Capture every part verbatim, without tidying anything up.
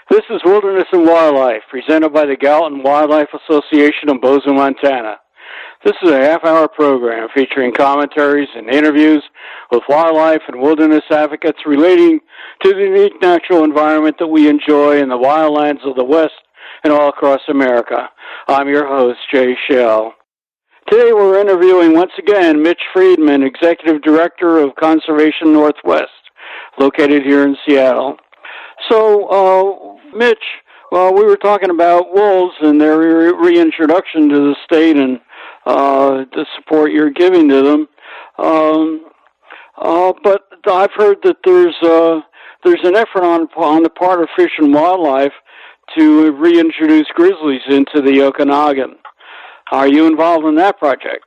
This is Wilderness and Wildlife, presented by the Gallatin Wildlife Association of Bozeman, Montana. This is a half-hour program featuring commentaries and interviews with wildlife and wilderness advocates relating to the unique natural environment that we enjoy in the wildlands of the West and all across America. I'm your host, Jay Shell. Today we're interviewing once again Mitch Friedman, Executive Director of Conservation Northwest, located here in Seattle. So, uh, Mitch, well, we were talking about wolves and their re- reintroduction to the state and uh, the support you're giving to them. Um, uh, but I've heard that there's uh, there's an effort on on the part of Fish and Wildlife to reintroduce grizzlies into the Okanagan. Are you involved in that project?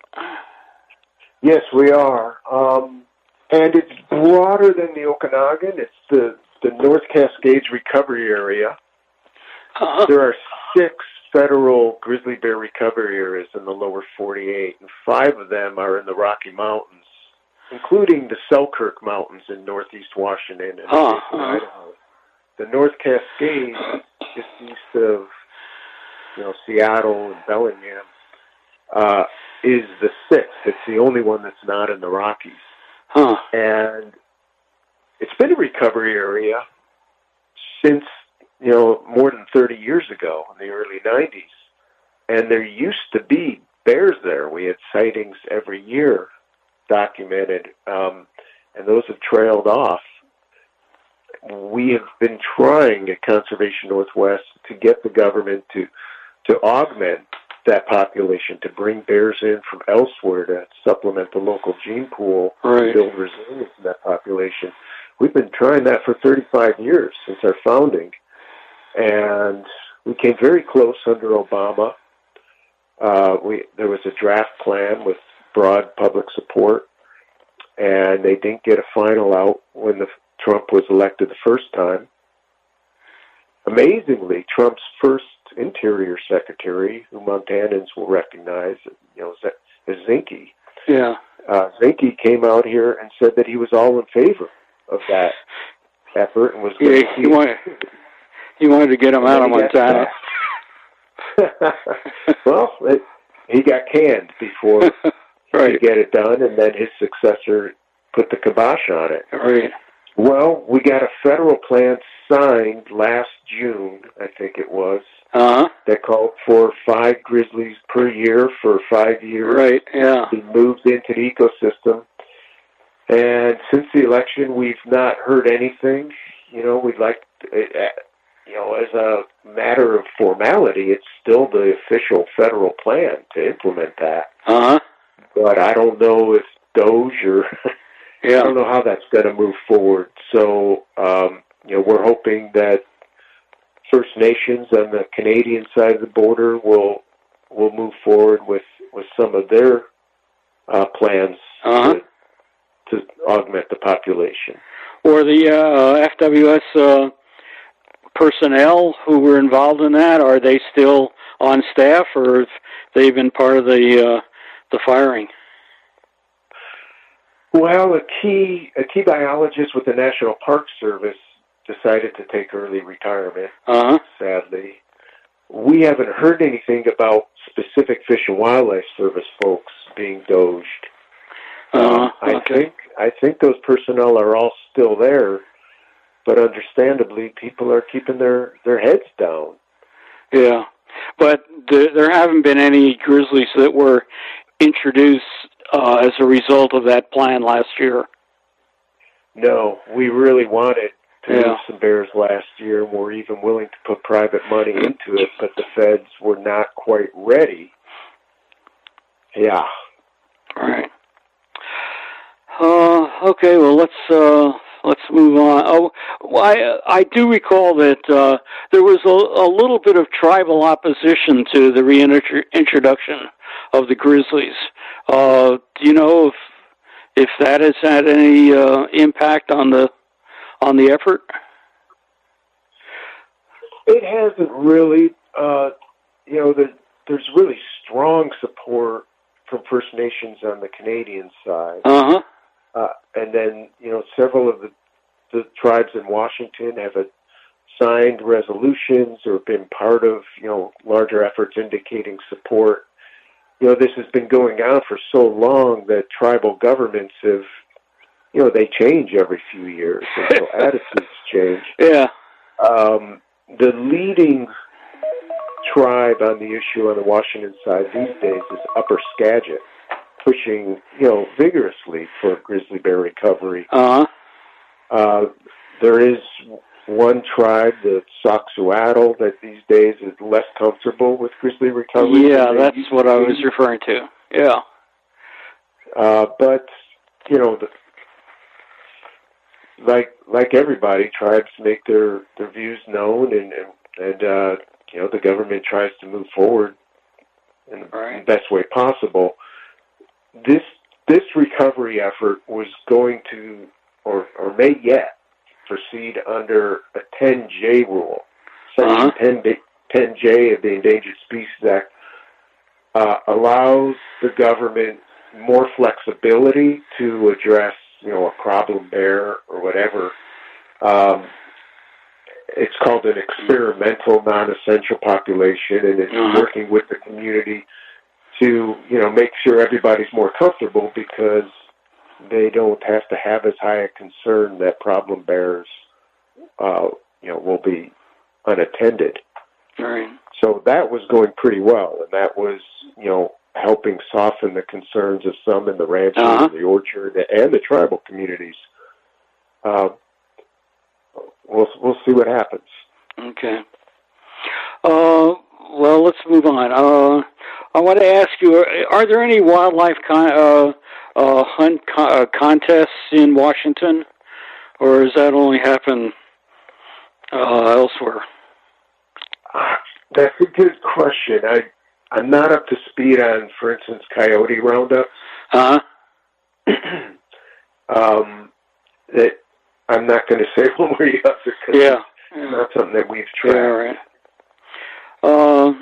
Yes, we are. Um, and it's broader than the Okanagan. It's the the North Cascades recovery area. Uh-huh. There are six federal grizzly bear recovery areas in the lower forty-eight, and five of them are in the Rocky Mountains, including the Selkirk Mountains in northeast Washington and uh-huh. Idaho. The North Cascades, just east of you know Seattle and Bellingham, uh, is the sixth. It's the only one that's not in the Rockies. Huh. And it's been a recovery area since, you know, more than thirty years ago in the early nineties. And there used to be bears there. We had sightings every year documented, um, and those have trailed off. We have been trying at Conservation Northwest to get the government to, to augment that population, to bring bears in from elsewhere to supplement the local gene pool, right. and build resilience in that population. We've been trying that for thirty-five years since our founding, and we came very close under Obama. Uh, we there was a draft plan with broad public support, and they didn't get a final out when the, Trump was elected the first time. Amazingly, Trump's first Interior Secretary, who Montanans will recognize, you know, is Zinke. Yeah. Uh, Zinke came out here and said that he was all in favor of that effort and was going yeah, to see he wanted, he wanted to get him out of Montana. Well, it, he got canned before right. he could get it done, and then his successor put the kibosh on it. Right. Well, we got a federal plan signed last June, I think it was, uh-huh. that called for five grizzlies per year for five years. Right, yeah. He moved into the ecosystem. And since the election, we've not heard anything. You know, we'd like, to, you know, as a matter of formality, it's still the official federal plan to implement that. Uh-huh. But I don't know if Doge or... Yeah. I don't know how that's going to move forward. So, um, you know, we're hoping that First Nations on the Canadian side of the border will will move forward with, with some of their uh, plans uh-huh. to, to augment the population. Or the uh, F W S uh, personnel who were involved in that, are they still on staff, or have they been part of the uh, the firing? Well, a key a key biologist with the National Park Service decided to take early retirement, uh-huh. sadly. We haven't heard anything about specific Fish and Wildlife Service folks being doged. Uh-huh. Um, I okay. think I think those personnel are all still there, but understandably, people are keeping their, their heads down. Yeah, but the, there haven't been any grizzlies that were introduced Uh, as a result of that plan last year. No, we really wanted to yeah. move some bears last year, and we're even willing to put private money into it, but the feds were not quite ready. Yeah. All right. Uh, okay, well, let's uh, let's move on. Oh, well, I, I do recall that uh, there was a, a little bit of tribal opposition to the reintroduction of the grizzlies. Uh, do you know if if that has had any uh, impact on the on the effort? It hasn't really. Uh, you know, there, there's really strong support from First Nations on the Canadian side. Uh-huh. Uh, and then, you know, several of the, the tribes in Washington have a signed resolutions or been part of, you know, larger efforts indicating support. You know, this has been going on for so long that tribal governments have, you know, they change every few years, and so attitudes change. Yeah. Um, the leading tribe on the issue on the Washington side these days is Upper Skagit, pushing, you know, vigorously for grizzly bear recovery. Uh-huh. Uh, there is one tribe, the Soxuatl, that these days is less comfortable with grizzly recovery. Yeah, that's what I was referring to. Yeah. Uh, but, you know, the, like like everybody, tribes make their, their views known, and, and, and uh, you know, the government tries to move forward in the right. best way possible. This this recovery effort was going to, or, or may yet, proceed under a ten J rule. Section uh-huh. ten J of the Endangered Species Act uh, allows the government more flexibility to address, you know, a problem bear or whatever. Um, it's called an experimental non-essential population, and it's uh-huh. working with the community to, you know, make sure everybody's more comfortable, because they don't have to have as high a concern that problem bears, uh, you know, will be unattended. Right. So that was going pretty well, and that was, you know, helping soften the concerns of some in the rancher, uh-huh. and the orchard, and the tribal communities. Uh, we'll we'll see what happens. Okay. Uh, well, let's move on. Uh, I want to ask you: Are, are there any wildlife con- uh, uh, hunt co- uh, contests in Washington, or does that only happen uh, elsewhere? Uh, that's a good question. I I'm not up to speed on, for instance, coyote roundups. Uh huh. um, that I'm not going to say one way or the other, because yeah. it's yeah. not something that we've tracked. Yeah, right. Uh,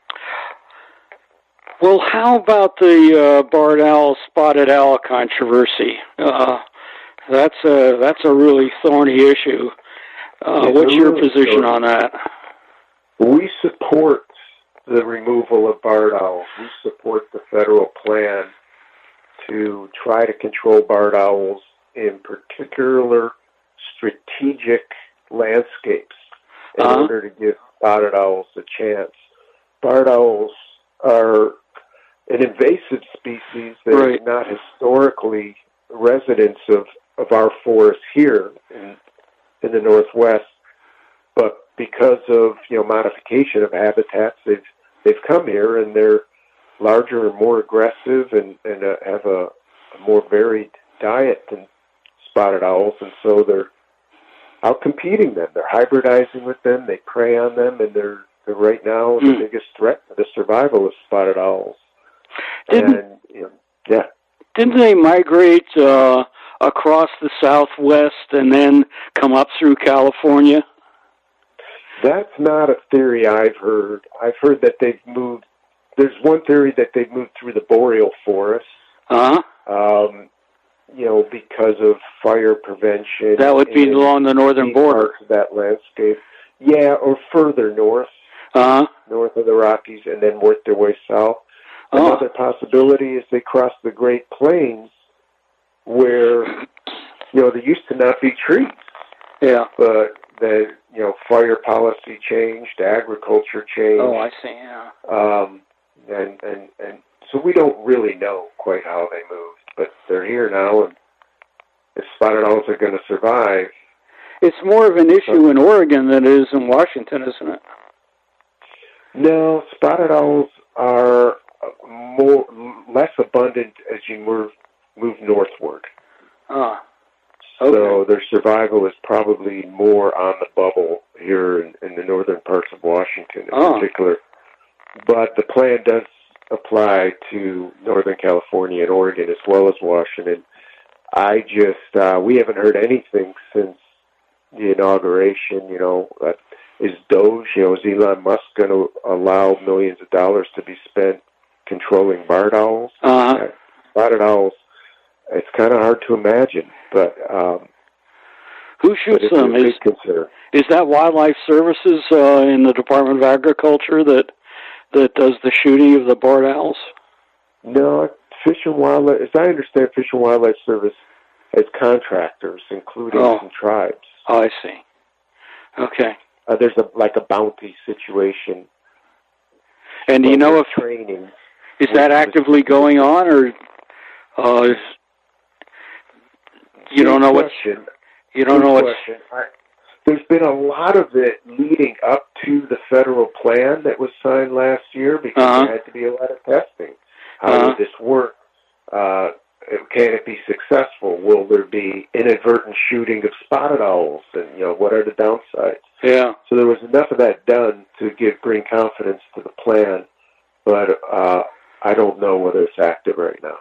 well, how about the uh, barred owl, spotted owl controversy? Uh, that's a that's a really thorny issue. Uh, what's your position on that? We support the removal of barred owls. We support the federal plan to try to control barred owls in particular strategic landscapes in uh-huh. order to give spotted owls a chance. Barred owls are an invasive species that right. is not historically residents of, of our forests here in, in the Northwest, but because of, you know, modification of habitats, they've they've come here, and they're larger and more aggressive, and, and uh, have a, a more varied diet than spotted owls, and so they're out-competing them. They're hybridizing with them. They prey on them, and they're, they're right now mm. the biggest threat to the survival of spotted owls. Didn't, and, you know, yeah. Didn't they migrate uh, across the Southwest and then come up through California? That's not a theory I've heard. I've heard that they've moved. There's one theory that they've moved through the boreal forest. Uh-huh. Um, you know, because of fire prevention. That would be along the northern border. Parts of that landscape. Yeah, or further north. Uh-huh. North of the Rockies, and then work their way south. Oh. Another possibility is they cross the Great Plains, where, you know, there used to not be trees. Yeah. But the, you know, fire policy changed, agriculture changed. Oh, I see, yeah. Um, and, and, and so we don't really know quite how they moved, but they're here now, and if spotted owls are going to survive. It's more of an issue in Oregon than it is in Washington, isn't it? No, spotted owls are more less abundant as you move, move northward. Ah. Okay. So their survival is probably more on the bubble here in, in the northern parts of Washington in oh. particular. But the plan does apply to Northern California and Oregon as well as Washington. I just, uh, we haven't heard anything since the inauguration. You know, uh, is Doge, you know, is Elon Musk going to allow millions of dollars to be spent controlling barred owls? Uh-huh. Uh, spotted owls, it's kind of hard to imagine, but um, who shoots but them? Is, Is that Wildlife Services uh, in the Department of Agriculture that that does the shooting of the barred owls? No, Fish and Wildlife, as I understand, Fish and Wildlife Service has contractors, including oh. some tribes. Oh, I see. Okay. Uh, there's a like a bounty situation. And do you know if training is that actively going on, or uh, is, you don't know what you don't know what's. There's been a lot of it leading up to the federal plan that was signed last year because uh-huh. there had to be a lot of testing. How uh-huh. will this work? Uh, can it be successful? Will there be inadvertent shooting of spotted owls? And, you know, what are the downsides? Yeah. So there was enough of that done to give bring confidence to the plan, but uh, I don't know whether it's active right now.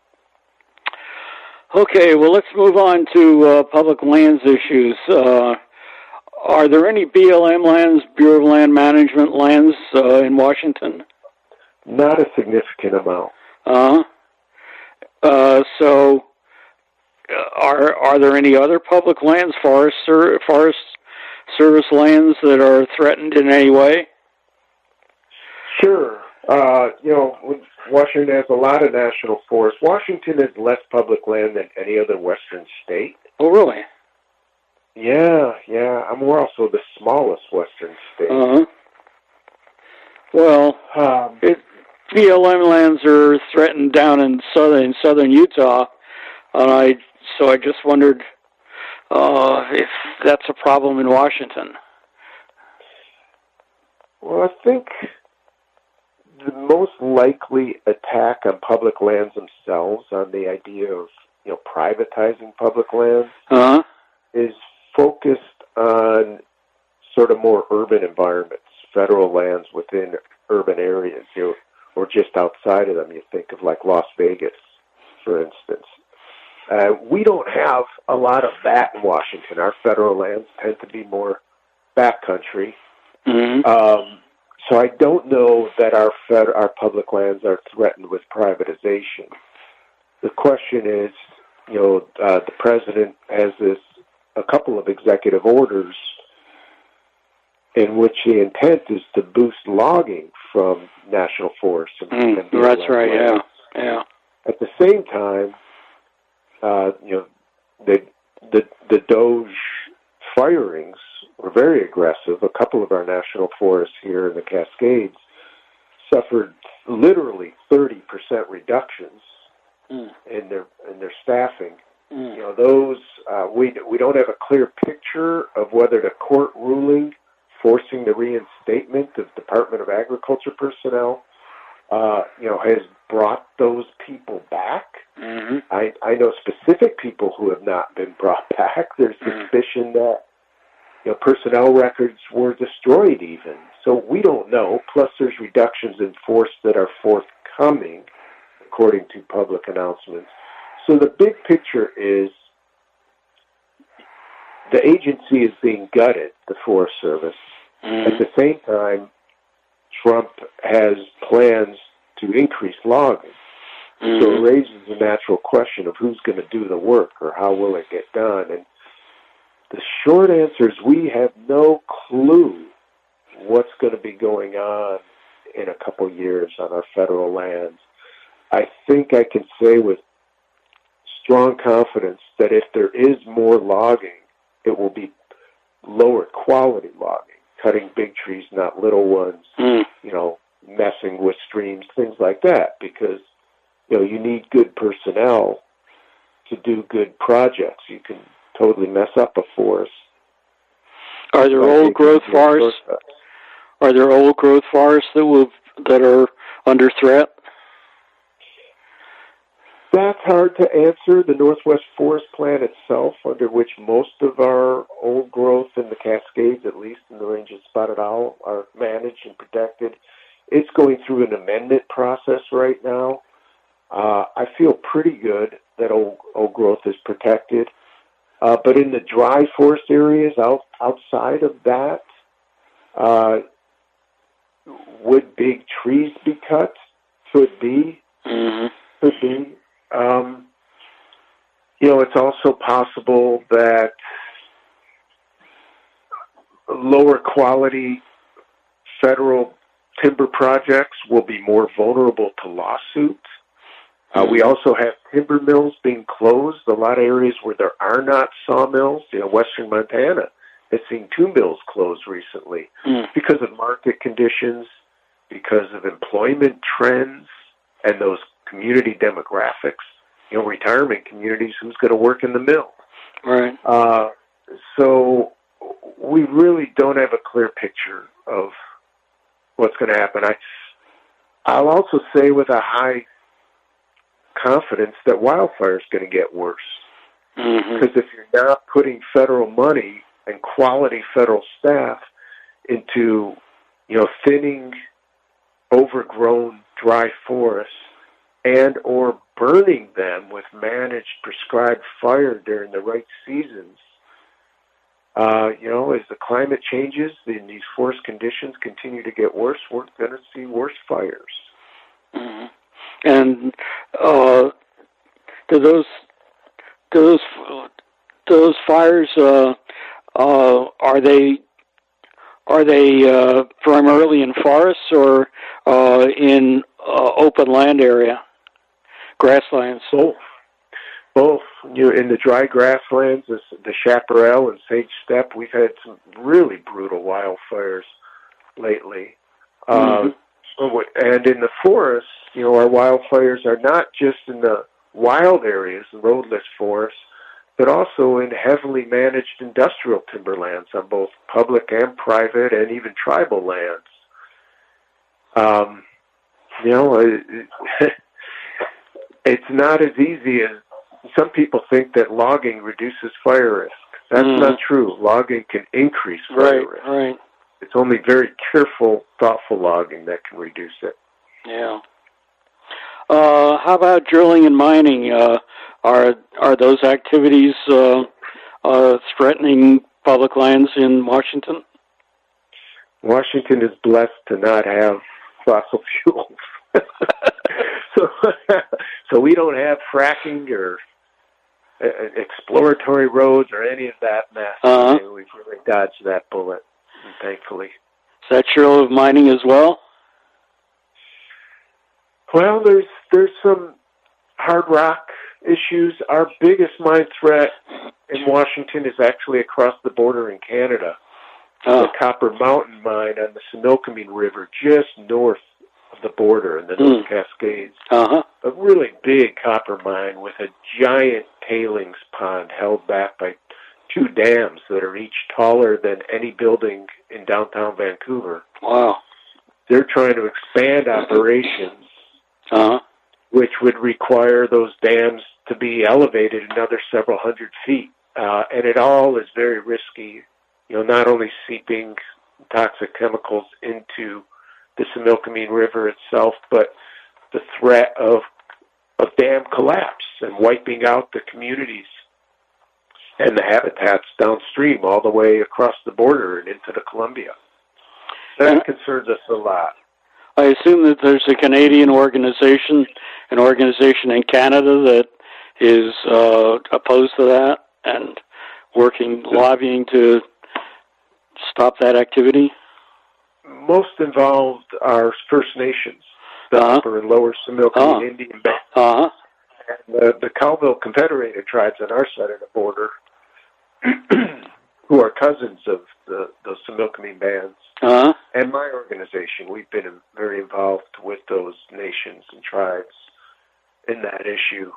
Okay, well, let's move on to uh, public lands issues. Uh, Are there any B L M lands, Bureau of Land Management lands uh, in Washington? Not a significant amount. Uh-huh. Uh So, uh, are are there any other public lands, forest ser- forest service lands that are threatened in any way? Sure. Uh, you know, Washington has a lot of national forests. Washington has less public land than any other Western state. Oh, really? Yeah, yeah. And we're also the smallest Western state. Uh-huh. Well, um, it, B L M lands are threatened down in southern southern Utah, and I so I just wondered uh, if that's a problem in Washington. Well, I think the most likely attack on public lands themselves, on the idea of you know privatizing public lands, uh-huh. is focused on sort of more urban environments, federal lands within urban areas, you know, or just outside of them. You think of like Las Vegas, for instance. Uh, we don't have a lot of that in Washington. Our federal lands tend to be more backcountry. Mm-hmm. Um, so I don't know that our fed, our public lands are threatened with privatization. The question is, you know, uh, the president has this a couple of executive orders in which the intent is to boost logging from national forests. And, mm, and that's right. Yeah, yeah. At the same time, uh, you know, the the the Doge firings were very aggressive. A couple of our national forests here in the Cascades suffered literally thirty percent reductions mm. in their in their staffing. Mm. You know, those uh, we we don't have a clear picture of whether the court ruling forcing the reinstatement of Department of Agriculture personnel, uh, you know, has brought those people back. Mm-hmm. I I know specific people who have not been brought back. There's suspicion mm. that you know personnel records were destroyed even. So we don't know. Plus, there's reductions in force that are forthcoming, according to public announcements. So the big picture is the agency is being gutted, the Forest Service. Mm-hmm. At the same time, Trump has plans to increase logging. Mm-hmm. So it raises the natural question of who's going to do the work or how will it get done. And the short answer is we have no clue what's going to be going on in a couple years on our federal lands. I think I can say with strong confidence that if there is more logging, it will be lower quality logging, cutting big trees, not little ones, mm. you know, messing with streams, things like that, because, you know, you need good personnel to do good projects. You can totally mess up a forest. Are there old growth forests? Are there old growth forests that will that are under threat? That's hard to answer. The Northwest Forest Plan itself, under which most of our old growth in the Cascades, at least in the range of spotted owl, are managed and protected, it's going through an amendment process right now. Uh, I feel pretty good that old, old growth is protected. Uh, but in the dry forest areas out, outside of that, uh, would big trees be cut? Could be. Mm-hmm. Could be. Um, you know, it's also possible that lower quality federal timber projects will be more vulnerable to lawsuits. Uh, we also have timber mills being closed. A lot of areas where there are not sawmills, you know, western Montana has seen two mills close recently mm. because of market conditions, because of employment trends, and those community demographics. You know, retirement communities, who's going to work in the mill? Right. Uh, so we really don't have a clear picture of what's going to happen. I, I'll also say with a high confidence that wildfire is going to get worse. Mm-hmm. Because if you're not putting federal money and quality federal staff into, you know, thinning overgrown dry forests and or burning them with managed prescribed fire during the right seasons, uh, you know, as the climate changes and these forest conditions continue to get worse, we're going to see worse fires. Mm-hmm. And uh, do those do those do those fires uh, uh, are they are they uh, primarily in forests or uh, in uh, open land area, grasslands? Both. Both. You know, in the dry grasslands, the, the chaparral and sage steppe, we've had some really brutal wildfires lately. Mm-hmm. Uh, and in the forests, you know, our wildfires are not just in the wild areas, the roadless forests, but also in heavily managed industrial timberlands on both public and private and even tribal lands. Um, you know, it, it's not as easy as some people think that logging reduces fire risk. That's mm. not true. Logging can increase fire right, risk. Right. It's only very careful, thoughtful logging that can reduce it. Yeah. Uh, how about drilling and mining? Uh, are are those activities uh, uh, threatening public lands in Washington? Washington is blessed to not have fossil fuels, so so we don't have fracking or uh, exploratory roads or any of that mess. Uh-huh. I mean, we've really dodged that bullet, thankfully. Is that true of mining as well? Well, there's there's some hard rock issues. Our biggest mine threat in Washington is actually across the border in Canada. Oh. The Copper Mountain mine on the Similkameen River, just north of the border in the North mm. Cascades. Uh-huh. A really big copper mine with a giant tailings pond held back by two dams that are each taller than any building in downtown Vancouver. Wow. They're trying to expand operations, uh-huh. which would require those dams to be elevated another several hundred feet. Uh, and it all is very risky, you know, not only seeping toxic chemicals into the Similkameen River itself, but the threat of of dam collapse and wiping out the communities and the habitats downstream all the way across the border and into the Columbia. That and concerns us a lot. I assume that there's a Canadian organization, an organization in Canada that is uh, opposed to that and working, lobbying to stop that activity? Most involved are First Nations, the uh-huh. Upper and Lower Similkameen uh-huh. Indian Band. Uh-huh. And the, the Colville Confederated tribes on our side of the border, who are cousins of the, those Similkameen bands. Uh-huh. And my organization, we've been very involved with those nations and tribes in that issue.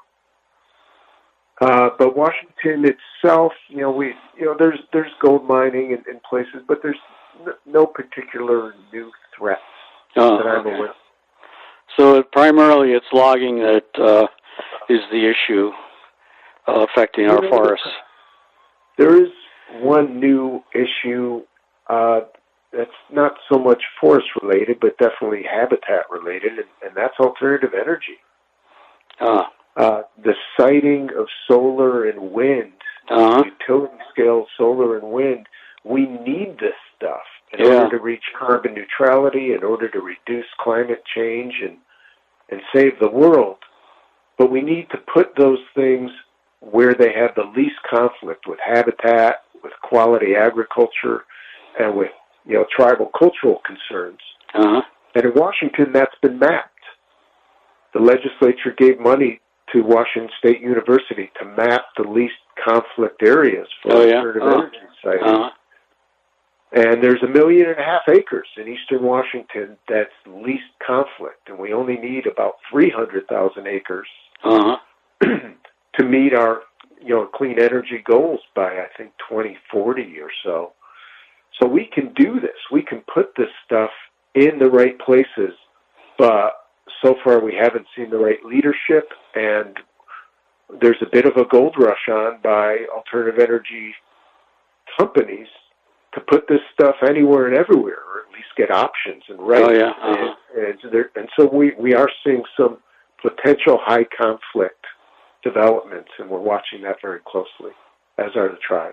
Uh, but Washington itself, you know, we, you know, there's there's gold mining in, in places, but there's n- no particular new threats oh, that I'm okay. aware of. So it, primarily, it's logging that uh, is the issue uh, affecting our you know, forests. There is one new issue uh, that's not so much forest related, but definitely habitat related, and, and that's alternative energy. Ah. Uh, the siting of solar and wind, uh-huh. utility-scale solar and wind, we need this stuff in yeah. order to reach carbon neutrality, in order to reduce climate change and, and save the world. But we need to put those things where they have the least conflict with habitat, with quality agriculture, and with, you know, tribal cultural concerns. Uh-huh. And in Washington, that's been mapped. The legislature gave money to Washington State University to map the least conflict areas for oh, yeah. alternative uh-huh. energy sites. Uh-huh. And there's a million and a half acres in eastern Washington that's least conflict, and we only need about three hundred thousand acres uh-huh. to meet our, you know, clean energy goals by, I think, twenty forty or so. So we can do this. We can put this stuff in the right places, but so far we haven't seen the right leadership, and there's a bit of a gold rush on by alternative energy companies to put this stuff anywhere and everywhere, or at least get options and rights. Oh, yeah. Uh-huh. And, and, there, and so we, we are seeing some potential high conflict developments, and we're watching that very closely, as are the tribes.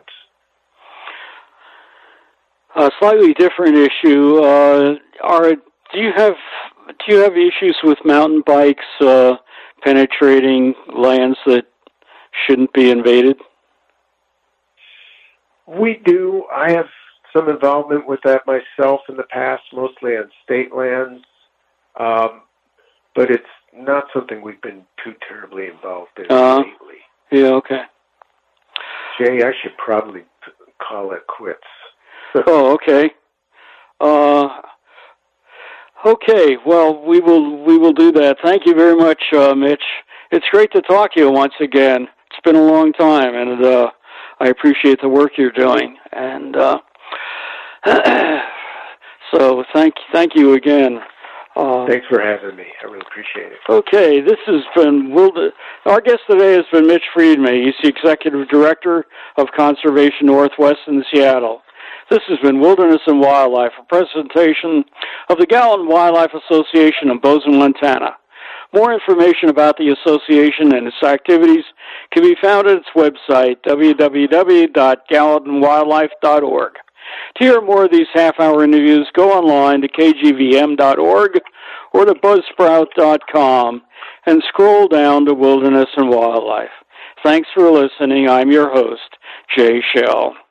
A slightly different issue. Uh, are do you have do you have issues with mountain bikes uh, penetrating lands that shouldn't be invaded? We do. I have some involvement with that myself in the past, mostly on state lands, um, but it's not something we've been too terribly involved in uh, lately. Yeah. Okay. Jay, I should probably call it quits. Oh, okay. Uh, okay. Well, we will we will do that. Thank you very much, uh, Mitch. It's great to talk to you once again. It's been a long time, and uh, I appreciate the work you're doing. And uh, so, thank thank you again. Uh, Thanks for having me. I really appreciate it. Okay, this has been Wild- our guest today has been Mitch Friedman. He's the Executive Director of Conservation Northwest in Seattle. This has been Wilderness and Wildlife, a presentation of the Gallatin Wildlife Association in Bozeman, Montana. More information about the association and its activities can be found at its website, w w w dot gallatin wildlife dot org. To hear more of these half-hour interviews, go online to k g v m dot org or to buzzsprout dot com and scroll down to Wilderness and Wildlife. Thanks for listening. I'm your host, Jay Shell.